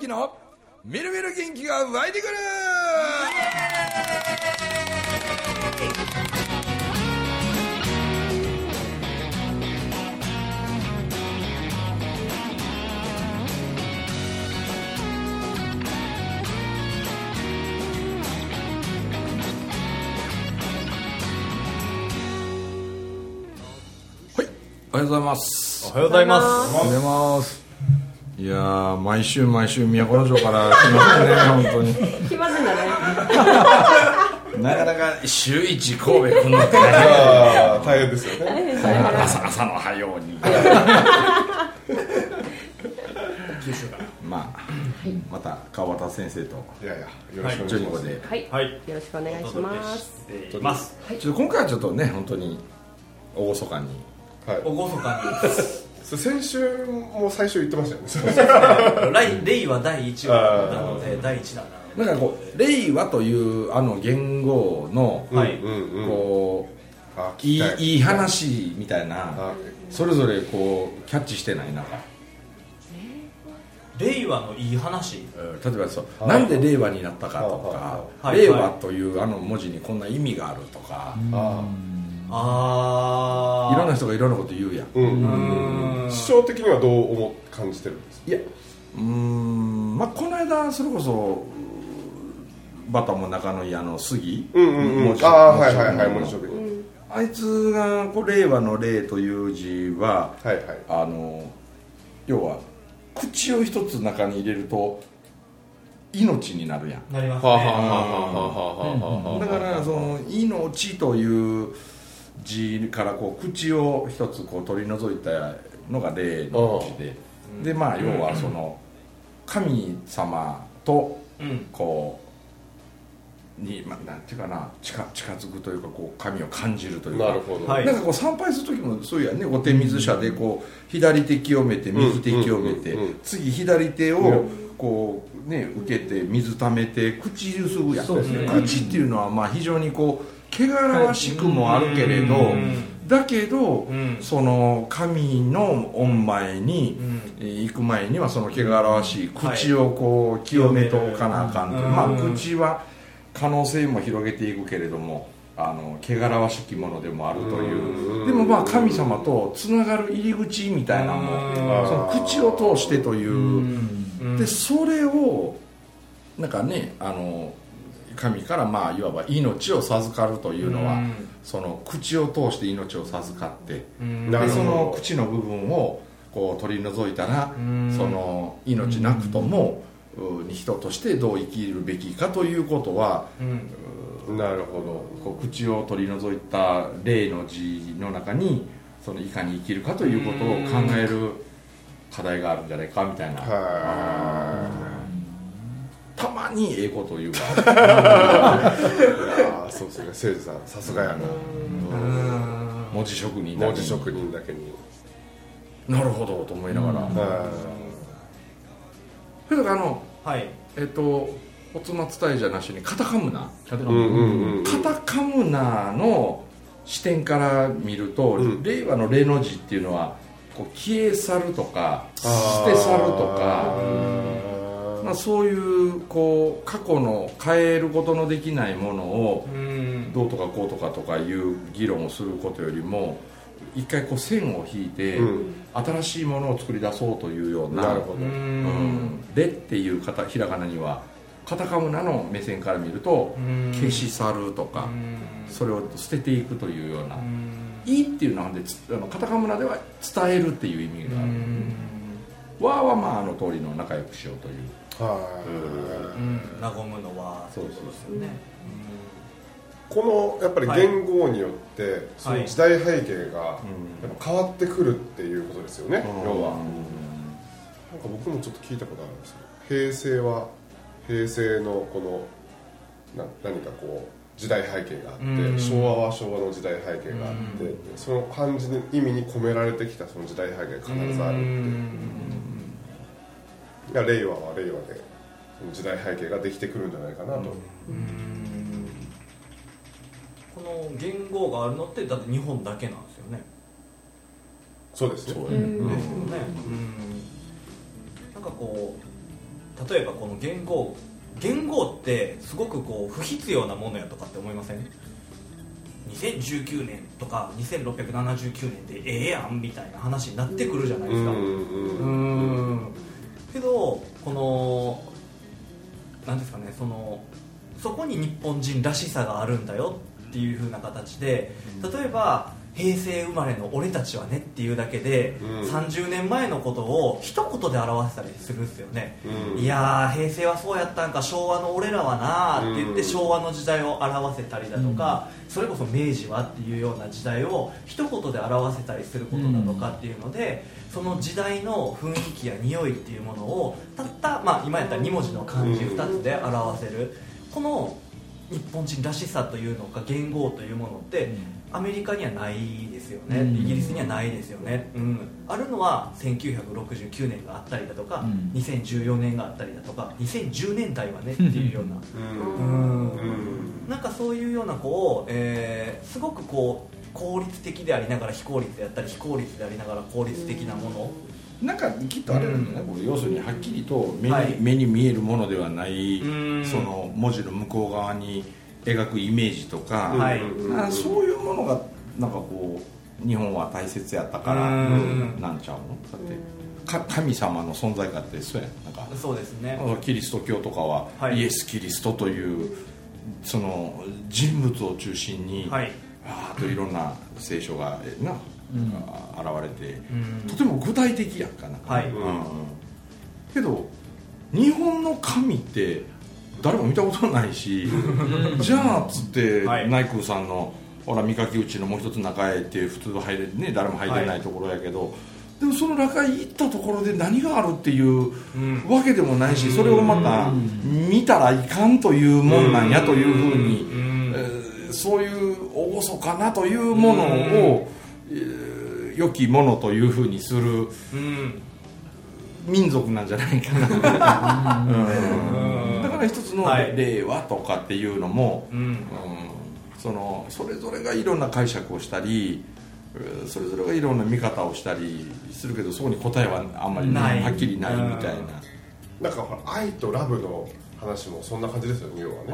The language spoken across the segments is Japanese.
のみるみる元気が湧いてくる。おはようございます。 おはようございます。 おはようございます。いやー、毎週都城から来ますね本当に。 来ますんだね。 なかなか週一神戸来るのって大変ですよね。 朝の早うに。九州からまた川端先生とよろしくお願いします。 ジョニコで、 はい、よろしくお願いします。 ちょっと今回はちょっとね本当に厳かに。 おごそかに先週も最初言ってましたよね。 令和第1話なので第1弾なので、 なんかこう令和というあの言語の、こういい話みたいな、それぞれこうキャッチしてない。なんか令和のいい話、 例えばそう、なんで令和になったかとか、令和というあの文字にこんな意味があるとか、いろんな人がいろんなこと言うやん。 師匠的にはどう感じてるんですか？ いや、まあこの間それこそバタも仲のいい杉文字職人、あいつがこう令和の令という字は、要は口を一つ中に入れると命になるやん。 なりますね。 だからその命という字からこう口を一つこう取り除いたのが霊の字で、でまあ要はその神様とこうになんていうかな、近づくというか、こう神を感じるというか、なんかこう参拝する時もそうやね。お手水舎でこう左手清めて右手清めて、次左手をこうね受けて水ためて口ゆすぐやん。口っていうのはまあ非常にこう汚らわしくもあるけれど、だけど、その神の御前に行く前にはその汚らわしい口をこう清めとかなあかんという、まあ口は可能性も広げていくけれども、汚らわしきものでもあるという、でもまあ神様とつながる入り口みたいなのもその口を通してという、でそれをなんかね、神からまあいわば命を授かるというのは、その口を通して命を授かって、でその口の部分をこう取り除いたら、その命なくとも人としてどう生きるべきかということは、 なるほど、 こう口を取り除いた霊の字の中にそのいかに生きるかということを考える課題があるんじゃないかみたいな。たまにええこと言うわ。 そうですね、誠司さんさすがやな。 文字職人だけになるほどと思いながら、それからおつま伝えじゃなしにカタカムナの視点から見ると、令和の令の字っていうのはこう消え去るとか捨て去るとか、まあ、そういうこう過去の変えることのできないものをどうとかこうとかとかいう議論をすることよりも、一回こう線を引いて新しいものを作り出そうというような、でっていうひらがなにはカタカムナの目線から見ると消し去るとか、それを捨てていくというような、いいっていうのはカタカムナでは伝えるっていう意味がある。和はまあ通りの仲良くしようという、 和むのはそうですよね。 このやっぱり言語によってその時代背景がやっぱ変わってくるっていうことですよね。要はなんか僕もちょっと聞いたことあるんですけど、平成は平成のこの何かこう時代背景があって、昭和は昭和の時代背景があって、その漢字の意味に込められてきたその時代背景が必ずあるっていう。令和は令和でその時代背景ができてくるんじゃないかなと。 この言語があるのってだって日本だけなんですよね。 そうですね。 なんかこう例えばこの言語ってすごくこう不必要なものやとかって思いません？2019年とか2679年でええやんみたいな話になってくるじゃないですか。けどこのなんですかね、そこに日本人らしさがあるんだよっていう風な形で、例えば平成生まれの俺たちはねっていうだけで、30年前のことを一言で表せたりするんですよね。いやー平成はそうやったんか、昭和の俺らはなーって言って昭和の時代を表せたりだとか、それこそ明治はっていうような時代を一言で表せたりすることだとかっていうので、その時代の雰囲気や匂いっていうものをたった、今やったら2文字の漢字2つで表せる、この日本人らしさというのか言語というものってアメリカにはないですよね、イギリスにはないですよね、あるのは1969年があったりだとか、2014年があったりだとか、2010年代はねっていうような、なんかそういうようなすごく効率的でありながら非効率であったり、非効率でありながら効率的なもの、 なんかきっとあれなんだね、これ要するにはっきりと目に見えるものではない、その文字の向こう側に描くイメージとか、そういうものがなんかこう日本は大切やったからなんちゃうの。だって神様の存在感ってそうやん、なんかそうですね、 キリスト教とかは、イエス・キリストというその人物を中心に、あといろんな聖書が現れて、とても具体的やんかな、けど日本の神って誰も見たことないしじゃあっつって、内宮さんのほら三垣内のもう一つ中へって普通は入れね、誰も入れないところやけど、でもその中へ行ったところで何があるっていうわけでもないし、それをまた見たらいかんというもんなんやというふうに、そういう厳かなというものを良きものというふうにする民族なんじゃないかなだから一つの令和とかっていうのも、それぞれがいろんな解釈をしたり、それぞれがいろんな見方をしたりするけど、そこに答えはあんまり、はっきりないみたいな。 なんか愛とラブの話もそんな感じですよね、要はね。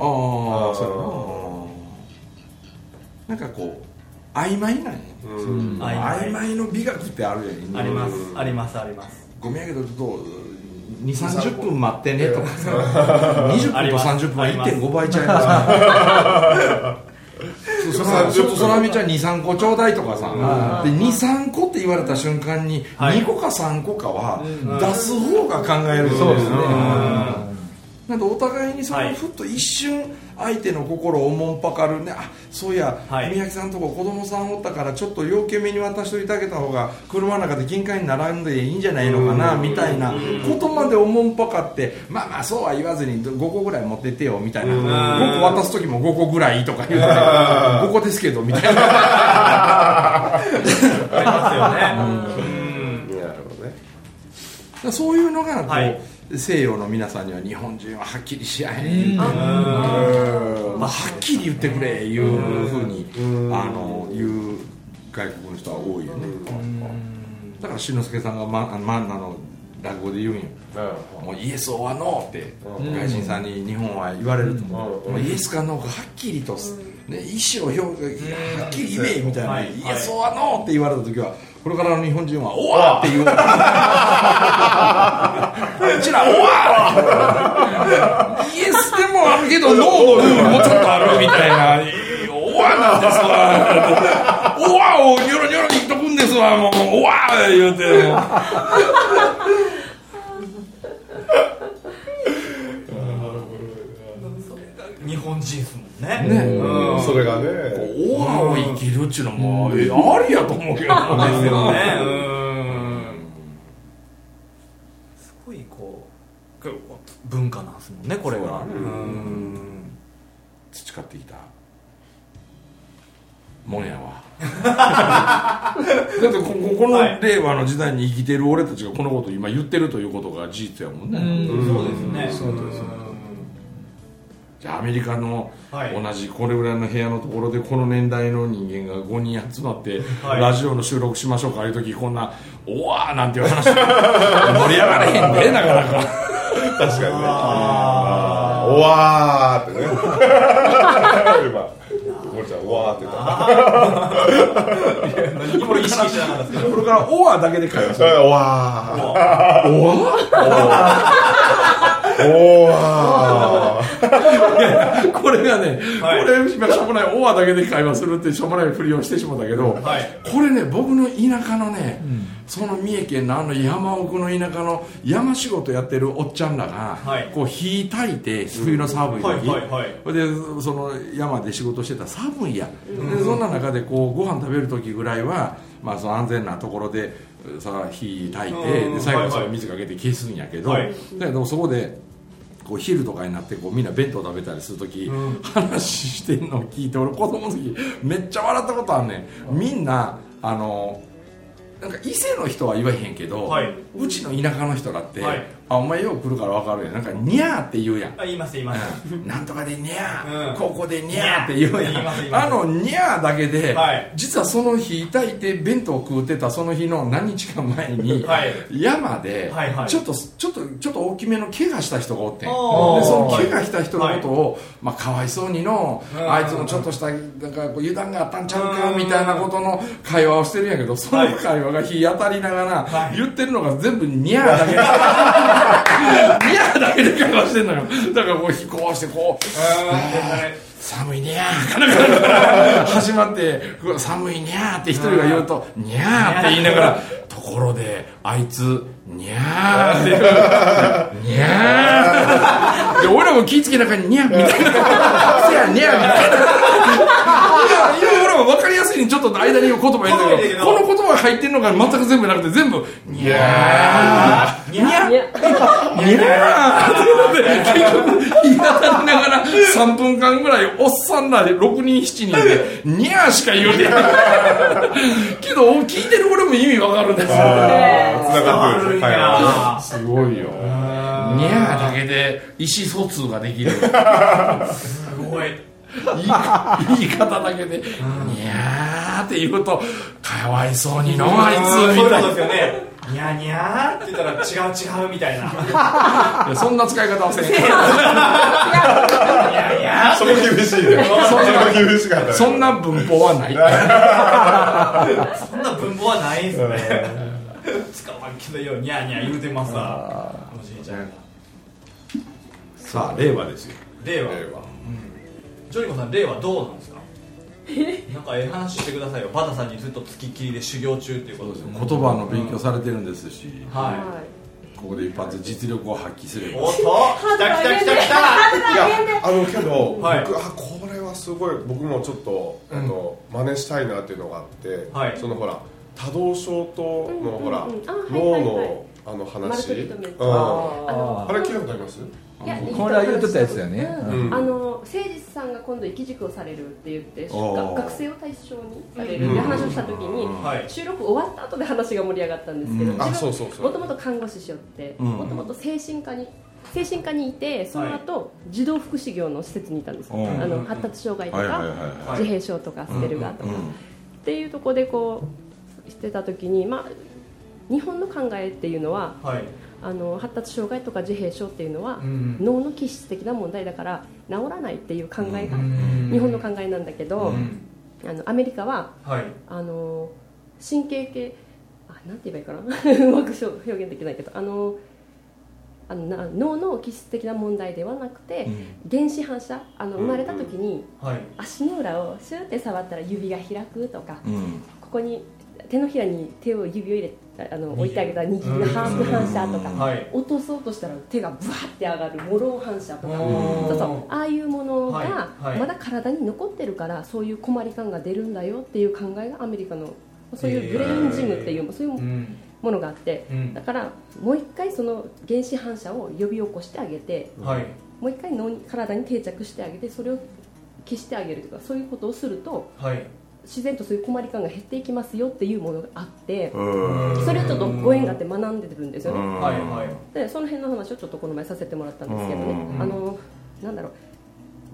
そうなんかこう曖昧なんや、曖昧の美学ってあるやん。 ありますありますあります。 ごめんやけどちょっと 2,30 分待ってねとかさ20分と30分は 1.5 倍ちゃいますそらみちゃん 2,3 個ちょうだいとかさ、で 2,3 個って言われた瞬間に2個か3個かは出す方が考えるそうですね。なんでお互いにそのふっと一瞬相手の心をおもんぱかるね、あ、そういや、宮城さんとこ子供さんおったからちょっと要件目に渡しといてあげた方が車の中で金塊に並んでいいんじゃないのかなみたいなことまでおもんぱかって、まあそうは言わずに5個ぐらい持ってってよみたいな、5個渡す時も5個ぐらいとか言うて5個ですけどみたいなありますよね。 なるほどね。 そういうのがこう、西洋の皆さんには日本人ははっきりしやへん、はっきり言ってくれいうふうに言う外国の人は多いよね。だから篠介さんが漫画の落語で言うんよ、もうイエス・オア・ノーって外人さんに日本は言われると思う、イエスかノーかはっきりと、ね、意思をはっきり言えみたいな、イエス・オア・ノーって言われた時はこれからの日本人はオワーって言ううちらオワーイエスでもあるけどノーのルールもちょっとあるみたいな、オワーなんですわ、オワーをニョロニョロ言っとくんですわ、もうオワー言うて日本人ですもんね。 それがね、 オワーを生きるっちゅうのもありやと思うけどですよね。 すごい文化なんですもんね、これが。 培ってきたもんやわだってこの令和の時代に生きてる俺たちがこのことを今言ってるということが事実やもんね。 そうですね。 じゃあアメリカの同じこれぐらいの部屋のところでこの年代の人間が5人集まってラジオの収録しましょうかああいう時こんな「おわー」なんていう話盛り上がれへんでなかなか確かにね。おわーってね。今ゴリちゃんおわーって言った。 何も意識しなかったですけど、 これから「おわ」だけで会話する。 おわー。 おわおわー。 これがね、 はいこれ今しょうもない「おわ」だけで会話するってしょうもないふりをしてしまったけど、 はい、 これね僕の田舎のね、その三重県の山奥の田舎の山仕事やってるおっちゃんらが、 はい、 こう火焚いて冬の寒い時、でその山で仕事してたら寒いや、でそんな中でこうご飯食べる時ぐらいは、まあ、その安全なところでさ火焚いて、で最後その水かけて消すんやけど、だけどそこでこう昼とかになってこうみんな弁当食べたりするとき、話してんのを聞いて、俺子供の時めっちゃ笑ったことあんねん。みんななんか伊勢の人は言わへんけど、うちの田舎の人だって、お前よう来るから分かるやん、なんかニャーって言うやん。 言います言います、 なんとかでニャー、ここでニャーって言うやん。ニャーだけで、実はその日炊いて弁当食うてたその日の何日か前に、山でちょっと大きめの怪我した人がおってん。でその怪我した人のことを、まあかわいそうにの、あいつもちょっとしたなんかこう油断があったんちゃうかみたいなことの会話をしてるんやけど、その会話が日当たりながら言ってるのが全部ニャーだけでニャーだけで会話してんのよ。だからこう飛行してこう寒いニャーから始まって寒いニャーって一人が言うとニャーって言いながら、ところであいつニャーって言うニャーで俺らも気ぃつけながらニャーみたいなせやニャーみたいな今俺も分かりやすいにちょっと間に言葉入れてるけど、この言葉が入ってるのが全く全部なくて全部ニャーニャーニャーって結局言い当たりながら3分間ぐらいおっさんらで6人7人でニャーしか言うてないけど聞いてる俺も意味分かるんですよ。すごいよ。ニャーだけで意思疎通ができる。 すごい。 言い方だけでニャーって言うとかわいそうにのあいつみたいな。 そうですよね。ニャーニャーって言ったら違うみたいな。 そんな使い方はせん。 そこ厳しいね。そこ厳しかった。 そんな文法はない。 そんな文法はないですね。使わんけどよニャーニャー言うてますわ。おじいちゃん。 さあ令和ですよ。 令和。ジョリコさん、令和どうなんですか？なんか話してくださいよ。バタさんにずっと付きっきりで修行中っていうことですよね。 言葉の勉強されてるんですし、ここで一発実力を発揮すれば。 おっと、来た。 いやけど、僕これはすごい僕もちょっと真似したいなっていうのがあって、そのほら多動症とのほら脳の話、あれ聞いたことあります？ これは言ってたやつだよね。 誠実さんが今度生き塾をされるって言って学生を対象にされるって話をした時に収録終わった後で話が盛り上がったんですけど、自分もともと看護師しよってもともと精神科にいて、その後児童福祉業の施設にいたんです。発達障害とか自閉症とかアスペルガーとかっていうところでこうしてた時に、まあ日本の考えっていうのは、発達障害とか自閉症っていうのは、脳の気質的な問題だから治らないっていう考えが日本の考えなんだけど、アメリカは、神経系なんて言えばいいかなうまく表現できないけど脳の気質的な問題ではなくて、原始反射生まれた時に、足の裏をシューって触ったら指が開くとか、ここに手のひらに指を入れ置いてあげた握りのハーフ反射とか、落とそうとしたら手がブワッて上がるモロー反射とか、ああいうものがまだ体に残ってるから、そういう困り感が出るんだよっていう考えがアメリカのそういうブレインジムっていうそういうものがあって、だからもう一回その原始反射を呼び起こしてあげて、もう一回体に定着してあげて、それを消してあげるとか、そういうことをすると、自然とそういう困り感が減っていきますよっていうものがあって、それをちょっとご縁があって学んでるんですよね。でその辺の話をちょっとこの前させてもらったんですけどね、なんだろう、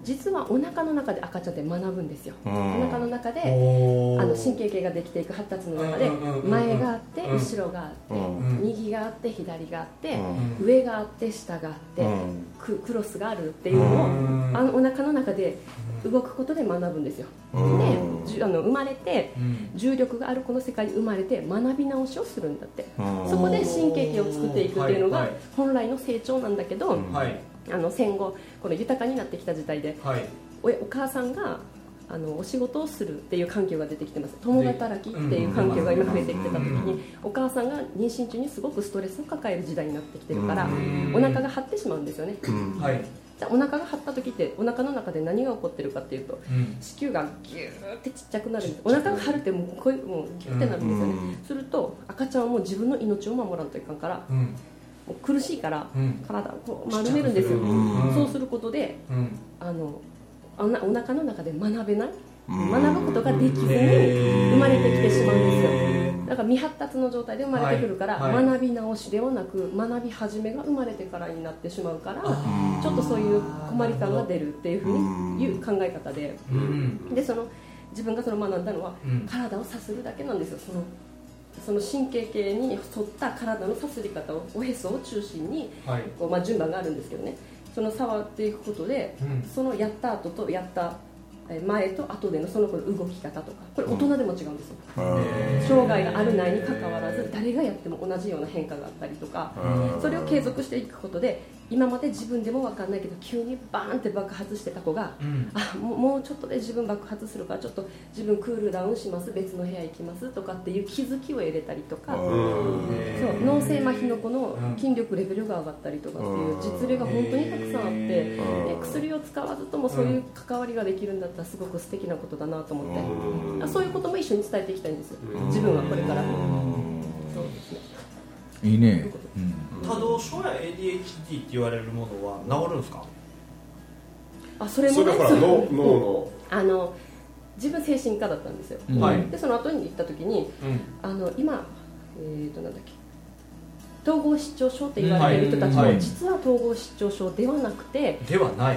実はお腹の中で赤ちゃんって学ぶんですよ。お腹の中で神経系ができていく発達の中で前があって後ろがあって右があって左があって上があって下があってクロスがあるっていうのをお腹の中で動くことで学ぶんですよ。で生まれて重力があるこの世界に生まれて学び直しをするんだって。そこで神経系を作っていくっていうのが本来の成長なんだけど、戦後この豊かになってきた時代で、お母さんがお仕事をするっていう環境が出てきてます。共働きっていう環境が今増えてきてた時に、お母さんが妊娠中にすごくストレスを抱える時代になってきてるから、お腹が張ってしまうんですよね。じゃあお腹が張った時ってお腹の中で何が起こってるかっていうと、子宮がギューってちっちゃくなるんです。お腹が張るってもうギューってなるんですよね。すると赤ちゃんはもう自分の命を守らんといかんから、もう苦しいから体をこう丸めるんですよ。そうすることでお腹の中で学べない、学ぶことができずに生まれてきてしまうんですよ。だから未発達の状態で生まれてくるから、学び直しではなく学び始めが生まれてからになってしまうから、ちょっとそういう困り感が出るっていうふうにいう考え方で、で自分が学んだのは体をさするだけなんですよ。その神経系に沿った体のさすり方をおへそを中心に順番があるんですけどね、その触っていくことで、そのやった後とやった前と後でのその子の動き方とか、これ大人でも違うんですよ。障害があるないにかかわらず誰がやっても同じような変化があったりとか、それを継続していくことで今まで自分でも分かんないけど急にバーンって爆発してた子が、もうちょっとで自分爆発するからちょっと自分クールダウンします、別の部屋行きますとかっていう気づきを入れたりとか、そう脳性麻痺の子の筋力レベルが上がったりとかっていう実例が本当にたくさんあって、で薬を使わずともそういう関わりができるんだったらすごく素敵なことだなと思って、そういうことも一緒に伝えていきたいんですよ、自分はこれから。そうですね、 いいね。 多動症や ADHD って言われるものは治るんですか？ それもね、 それから脳の自分精神科だったんですよ、でその後に行った時に、今なんだっけ、統合失調症って言われている人たちも、実は統合失調症ではなくて、 ではない、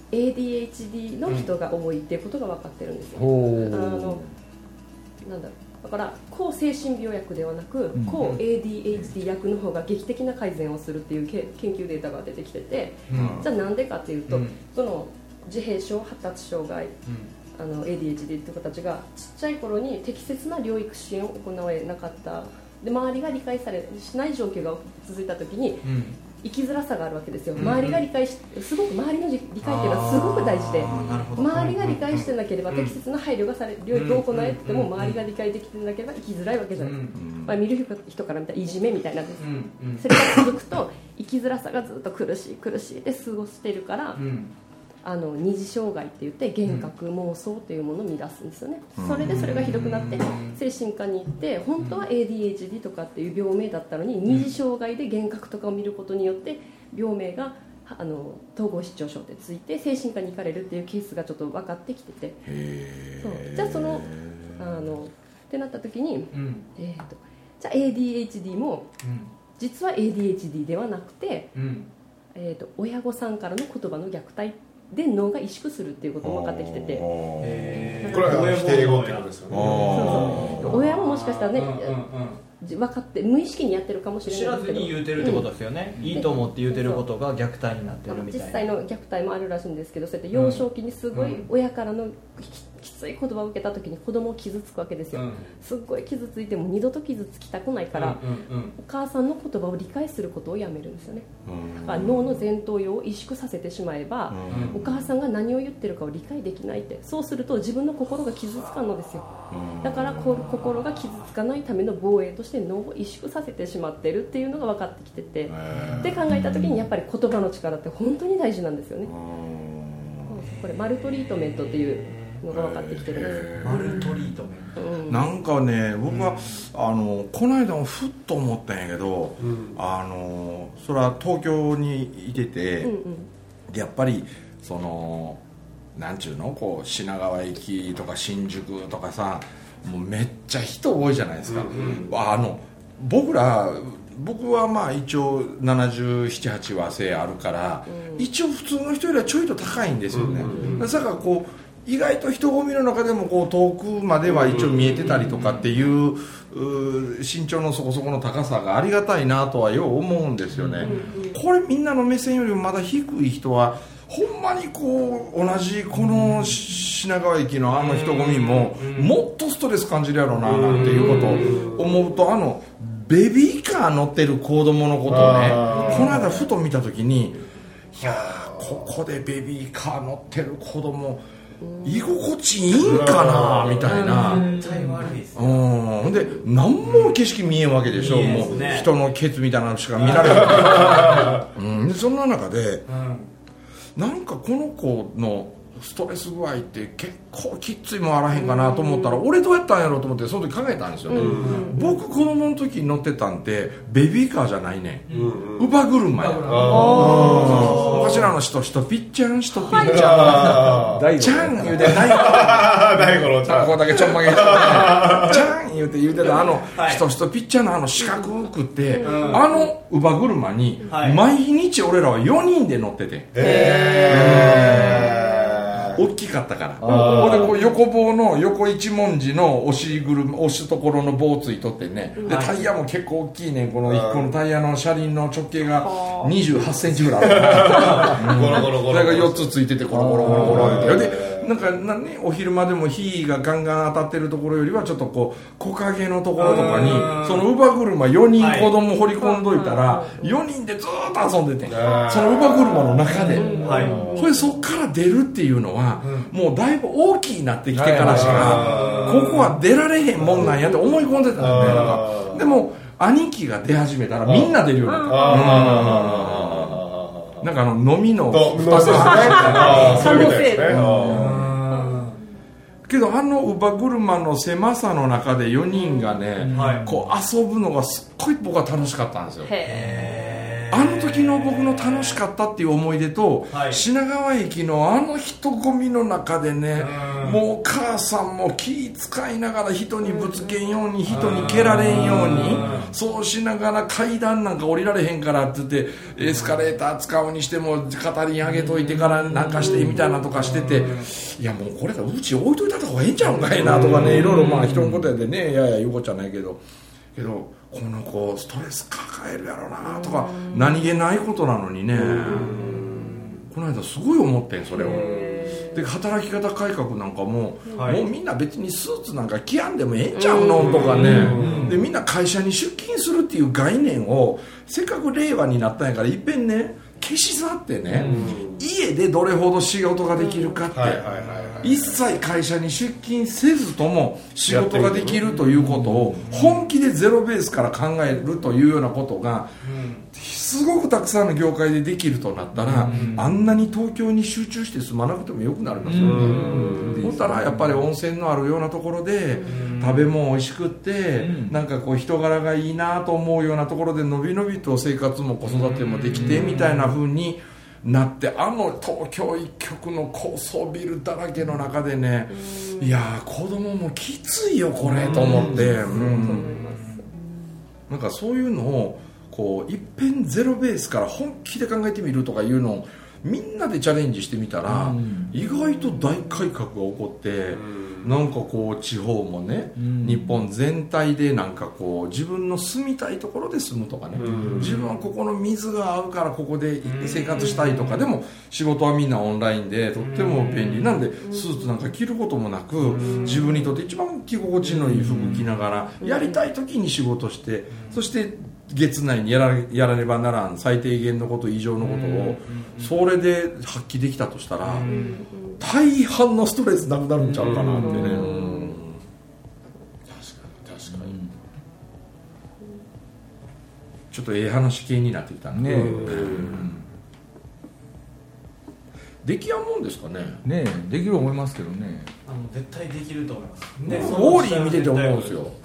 ADHD の人が多いっていうことが分かってるんですよ。なんだろう、だから抗精神病薬ではなく、抗 ADHD 薬の方が劇的な改善をするっていう研究データが出てきてて、じゃあなんでかっていうと、その自閉症発達障害、ADHD っていう子たちがちっちゃい頃に適切な療育支援を行えなかった、で周りが理解しない状況が続いた時に、生きづらさがあるわけですよ。周りが理解すごく周りの理解っていうのはすごく大事で、周りが理解してなければ適切な配慮がされ療育を行えても周りが理解できてなければ生きづらいわけじゃない、見る人から見たらいじめみたいなんです、それが続くと生きづらさがずっと苦しいで過ごしてるから、二次障害って言って幻覚妄想というものを乱すんですよね。それがひどくなって精神科に行って、本当は ADHD とかっていう病名だったのに、二次障害で幻覚とかを見ることによって病名が統合失調症ってついて精神科に行かれるっていうケースがちょっと分かってきてて、じゃあってなった時に、じゃあ ADHD も、実は ADHD ではなくて、親御さんからの言葉の虐待で脳が萎縮するっていうことも分かってきてて、 これは否定語ってことですよね。 そう親ももしかしたらね、分かって無意識にやってるかもしれないですけど、 知らずに言うてるってことですよね、いいと思って言うてることが虐待になってるみたいな。 実際の虐待もあるらしいんですけど、そうやって幼少期にすごい親からのきつい言葉を受けた時に子供を傷つくわけですよ、すっごい傷ついても二度と傷つきたくないから、お母さんの言葉を理解することをやめるんですよね。だから脳の前頭葉を萎縮させてしまえば、お母さんが何を言ってるかを理解できないって、そうすると自分の心が傷つかんのですよ。だから心が傷つかないための防衛として脳を萎縮させてしまってるっていうのが分かってきてて、で考えた時にやっぱり言葉の力って本当に大事なんですよね。これマルトリートメントっていうのが分かってきてるんです。 マルトリートメント、 なんかね、僕はこの間もふっと思ったんやけど、それは東京にいてて、やっぱりなんちゅうの、こう品川駅とか新宿とかさ、もうめっちゃ人多いじゃないですか。僕ら僕はまあ一応77、8は背あるから、一応普通の人よりはちょいと高いんですよね。だからこう意外と人混みの中でもこう遠くまでは一応見えてたりとかっていう身長のそこそこの高さがありがたいなとはよう思うんですよね。これみんなの目線よりもまだ低い人はほんまにこう同じこの品川駅のあの人混みももっとストレス感じるやろうななんていうことを思うと、ベビーカー乗ってる子供のことをね、この間ふと見た時に、いやーここでベビーカー乗ってる子供居心地いいんかなみたいな。 絶対悪いですほんで何も景色見えんわけでしょ、もう人のケツみたいなのしか見られない、でそんな中で、なんかこの子のストレス具合って結構きっついもんあらへんかなと思ったら、俺どうやったんやろうと思ってその時考えたんですよね。僕子供の時に乗ってたんてベビーカーじゃないねん、乳母車や。昔の人ピッチャンピッチャンちゃん言うて大五郎ちゃんここだけちょんまげちゃん言うてた人ピッチャーの四角くって乳母車に毎日俺らは4人で乗ってて、大きかったから。俺こう横棒の横一文字の押すところの棒ついとってね、でタイヤも結構大きいねん。この1個のタイヤの車輪の直径が28センチぐらいあるゴロゴロゴロ、それが4つついててゴロゴロゴロゴロってで、なんかお昼間でも火がガンガン当たってるところよりはちょっとこう木陰のところとかにその乳母車4人子供掘り込んどいたら4人でずーっと遊んでて、その乳母車の中で、それそっから出るっていうのはもうだいぶ大きいなってきてからしかここは出られへんもんなんやって思い込んでたんで、でも兄貴が出始めたらみんな出るようになった。なんか飲みの2つけど乳母車の狭さの中で4人がね、こう遊ぶのがすっごい僕は楽しかったんですよ。あの時の僕の楽しかったっていう思い出と、品川駅の人混みの中でね、もうお母さんも気使いながら人にぶつけんように人に蹴られんようにそうしながら階段なんか降りられへんからって言ってエスカレーター使うにしても片輪上げといてからなんかしてみたいなとかしてて、いやもうこれうち置いといた方がええんちゃうんかいなとかね、いろいろまあ人のことやでね、いやいや言うことじゃないけどこの子ストレス抱えるやろなとか何気ないことなのにね、この間すごい思ってんそれを。で働き方改革なんかも、もうみんな別にスーツなんか着やんでもええんちゃうのとかね、でみんな会社に出勤するっていう概念をせっかく令和になったんやからいっぺんね消し去ってね、家でどれほど仕事ができるかって、一切会社に出勤せずとも仕事ができるということを本気でゼロベースから考えるというようなことがすごくたくさんの業界でできるとなったら、あんなに東京に集中して住まなくてもよくなりますよね。そしたらやっぱり温泉のあるようなところで食べ物美味しくって、なんかこう人柄がいいなと思うようなところでのびのびと生活も子育てもできてみたいな風になって、東京一極の高層ビルだらけの中でね、いや子供もきついよこれと思って、なんかそういうのをこういっぺんゼロベースから本気で考えてみるとかいうのをみんなでチャレンジしてみたら、意外と大改革が起こって、なんかこう地方もね、日本全体でなんかこう自分の住みたいところで住むとかね、自分はここの水が合うからここで生活したいとか、でも仕事はみんなオンラインでとっても便利なんで、スーツなんか着ることもなく自分にとって一番着心地のいい服着ながらやりたい時に仕事して、そして月内にやらねばならん最低限のこと以上のことをそれで発揮できたとしたら、大半のストレスなくなるんちゃうかなってね。確かにちょっと話系になってきたね。できやんもんですかね。 ねえ、できると思いますけどね。 絶対できると思います。 ウォーリー見てて思うんですよ。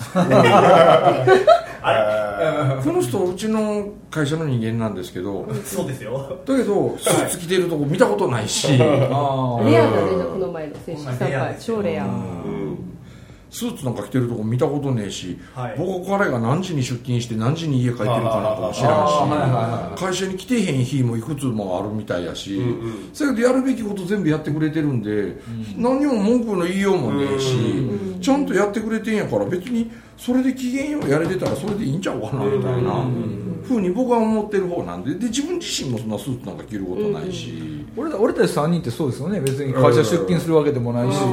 この人うちの会社の人間なんですけど、 そうですよ。 だけどスーツ着てるとこ見たことないし、 レアだね、この前の選手参拝超レア。 スーツなんか着てるとこ見たことねえし、 はい、 僕彼が何時に出勤して何時に家帰ってるかなんかも知らんし、会社に来てへん日もいくつもあるみたいやし、それでやるべきこと全部やってくれてるんで、何にも文句の言いようもねえし、ちゃんとやってくれてんやから、別にそれで機嫌ようやれてたらそれでいいんちゃうかなみたいなふうに僕は思ってる方なんで、自分自身もそんなスーツなんか着ることないし、 俺たち3人ってそうですよね。別に会社出勤するわけでもないし、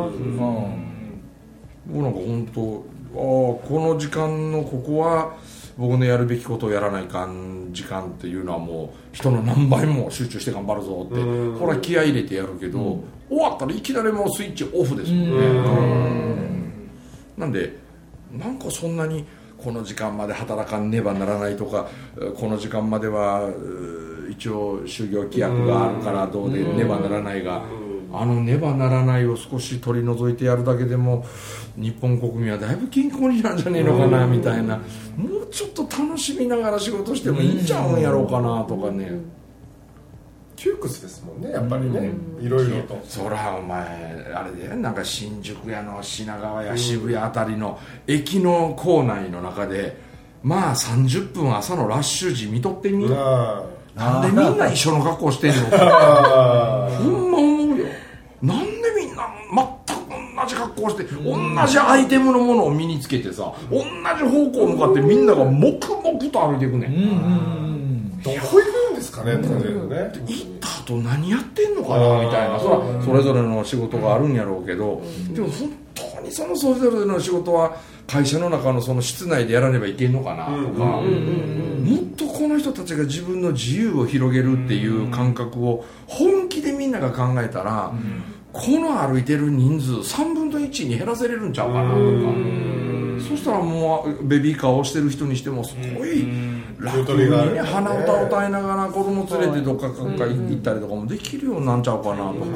僕なんか本当この時間のここは僕のやるべきことをやらないかん時間っていうのはもう人の何倍も集中して頑張るぞって、これは気合い入れてやるけど、終わったらいきなりもうスイッチオフですもんね。なんでなんかそんなにこの時間まで働かねばならないとか、この時間までは一応就業規約があるからどうでねばならないが、ねばならないを少し取り除いてやるだけでも日本国民はだいぶ健康になるんじゃねえのかなみたいな、もうちょっと楽しみながら仕事してもいいんちゃうんやろうかなとかね。 窮屈ですもんね、やっぱりね、いろいろと。 そらお前あれでなんか新宿やの品川や渋谷あたりの駅の構内の中でまあ30分朝のラッシュ時見とってみ、なんでみんな一緒の格好してんのかほんま思うよ。なんでみんな全く同じ格好して同じアイテムのものを身につけてさ、同じ方向向かってみんなが黙々と歩いていくねん。 どこ行くんですかねって感じですね。 行った後何やってんのかなみたいな、それぞれの仕事があるんやろうけど、でも本当にそのそれぞれの仕事は会社の中のその室内でやらねばいけんのかなとか、もっとこの人たちが自分の自由を広げるっていう感覚を本気でみんなが考えたら、この歩いてる人数3分の1に減らせれるんちゃうかなとか、そしたらもうベビーカーをしてる人にしてもすごい楽にね、鼻歌を歌いながら子供連れてどっか行ったりとかもできるようになっちゃうかなとか、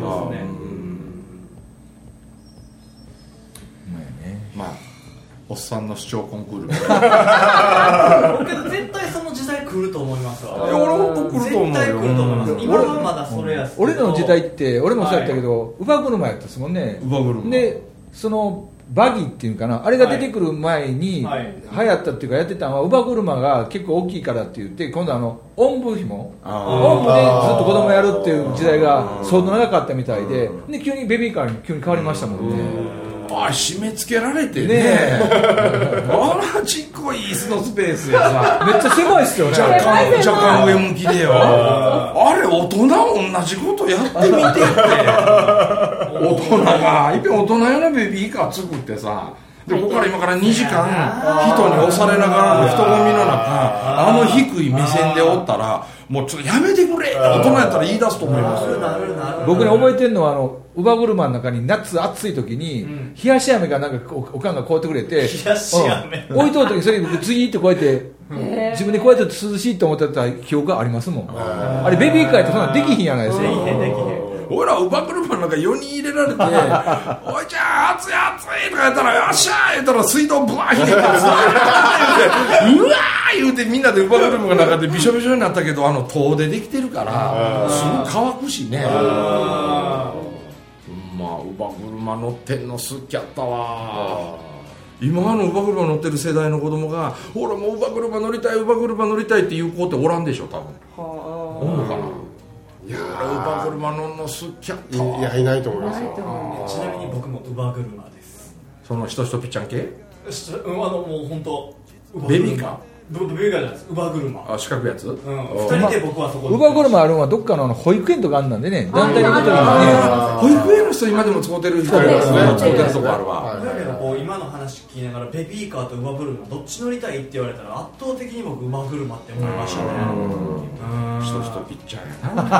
まあおっさんの主張コンクール僕絶対その時代来ると思いますわ。 俺も来ると思うよ。 絶対来ると思います。今はまだそれやし、 俺らの時代って俺もそうやったけど、乳母車やったですもんね。 乳母車でそのバギーっていうかな、あれが出てくる前に流行ったっていうかやってたのは、乳母車が結構大きいからって言って、今度おんぶ紐、おんぶでずっと子供やるっていう時代が相当長かったみたいで、で急にベビーカーに急に変わりましたもんね。 締め付けられてねあらちっこい椅子のスペースやさ、 めっちゃ狭いっすよね。 若干上向きでよあれ大人同じことやってみてって大人がいっぺん大人用のベビーカー作ってさ、でここから今から2時間人に押されながらの人混みの中、低い目線でおったらもうちょっとやめてくれ、大人やったら言い出すと思いますよ。 僕ね覚えてるのは乳母車の中に夏暑い時に冷やし飴がなんかおかんがこうやってくれて、 冷やし飴、 置いとる時それ僕次ってこうやって自分でこうやって涼しいと思ってた記憶がありますもん。あれベビーカーってそんなできひんやないですか。 俺ら乳母車の中4人入れられておいちゃん暑い暑いとかやったらよっしゃー言ったら水道ブワー引いてうわー言うてみんなで乳母車の中でびしょびしょになったけど塔でできてるからすぐ乾くしね。まあ乳母車乗ってんの好きやったわ。今乳母車乗ってる世代の子供が俺も乳母車乗りたい乳母車乗りたいっていう子っておらんでしょ多分。おんのかな。いや乳母車乗るの好きやったわ。 いやいないと思いますよ。 ちなみに僕も乳母車です。 その人ピッチャン系もう本当ベビーカーベビーカーじゃないです。乳母車。 四角いやつ。 2人で僕はそこで。 乳母車あるのはどっかの保育園とかあんなんでね、団体に行くときにね、保育園の人今でも使ってる人いますね。使ってるとこあるわ。 だけどこう今の話聞きながらベビーカーと乳母車どっち乗りたいって言われたら圧倒的に僕乳母車って思いましたね。 人ピッチャーや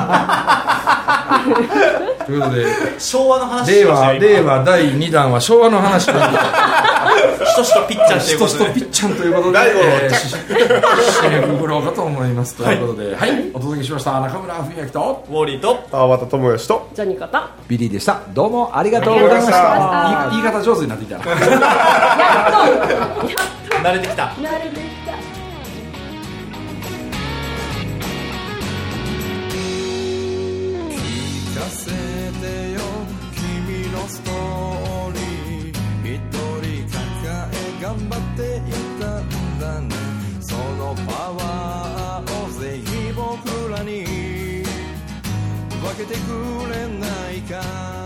な。ということで昭和の話令和第2弾は昭和の話で人ピッチャーということで人ピッチャーということで締めくくろうかと思います。ということではいお届けしました中村文明とウォーリーと川端智義とジョニコとビリーでした。どうもありがとうございました。 言い方上手になってきたな。 慣れてきた。 聞かせてよ君のストーリー、一人けてくれないか